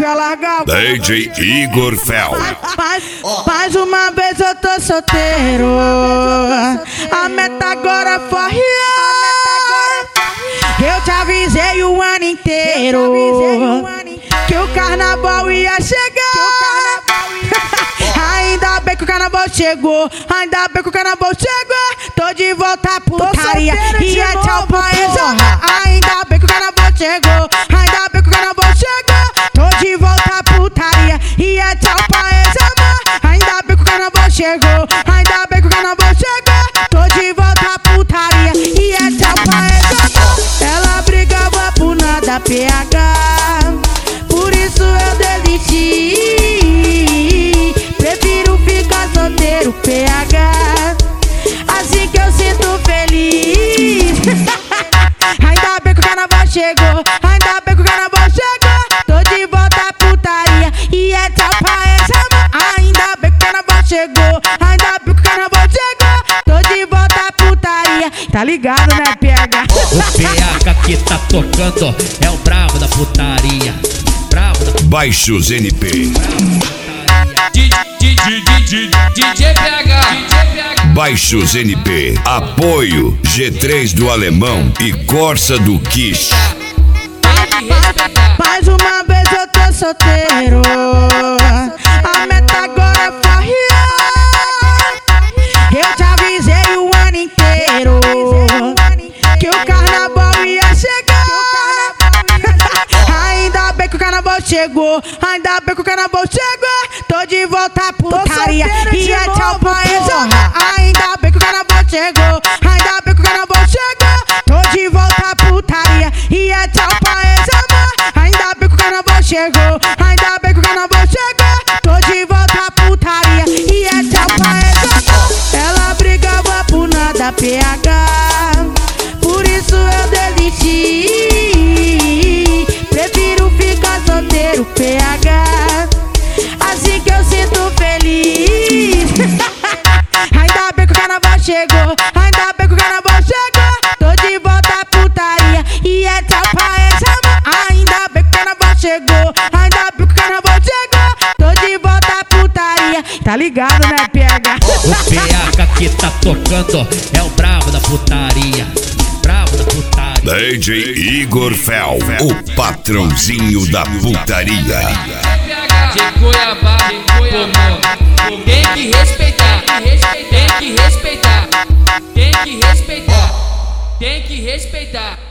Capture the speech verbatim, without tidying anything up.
quer largar. D J Igor Fel. Mais, mais uma vez eu tô solteiro. A meta agora é forrear. Eu te avisei o ano inteiro que o carnaval ia chegar. Ainda bem que o carnaval chegou. Ainda bem que o carnaval chegou. Tô de volta à putaria. E é tchau pra exorrar. Ainda bem que o carnaval chegou. Ainda bem que o carnaval chegou. Tô de volta à putaria. E é tchau pra exorrar. Ainda bem que o carnaval chegou. Ainda bem que o carnaval chegou. Tô de volta à putaria. E é tchau pra exorrar. Ela brigava por nada, P H. Por isso eu desisti. Prefiro ficar solteiro, P H. Assim que eu sinto feliz. Ainda bem que o carnaval chegou. Ainda bem que o carnaval chegou. Tô de volta à putaria. E é tchau pra essa mão. Ainda bem que o carnaval chegou. Ainda bem que o carnaval chegou. Tô de volta à putaria. Tá ligado, né, P H? O P H que tá tocando é o bravo da putaria. Bravo da Baixos N P. D J P H. Baixos N P. Apoio G três do Alemão e Corsa do Kish. Mais uma vez eu tô solteiro. A meta agora é forrear. Eu te avisei o ano inteiro que o carnaval ia chegar. Ainda bem que o carnaval chegou. Ainda bem que o carnaval chegou. Tô de volta à putaria. E é tchau pra exorrar. Ainda bem que o carnaval chegou. Ainda bem que o carnaval chegou. Tô de volta à putaria. E é tchau pra exorrar. Ainda bem que o carnaval chegou. Ainda bem que o carnaval chegou. Tô de volta à putaria. E é tchau pra exorrar. Ela brigava por nada, P H. Por isso eu desisti. Prefiro ficar solteiro, P H. Assim que eu sinto feliz. Ainda bem que o carnaval chegou. Ainda bem que o carnaval chegou. Tô de volta à putaria. E é tchau pra essa mão. Ainda bem que o carnaval chegou. Ainda bem que o carnaval chegou. Tô de volta à putaria. Tá ligado, né, P H? O P H que tá tocando é o bravo da putaria. Bravo da putaria. D J Igor Fel, o patrãozinho da putaria. De Cuiabá, comum. Tem que respeitar, tem que respeitar, tem que respeitar, tem que respeitar.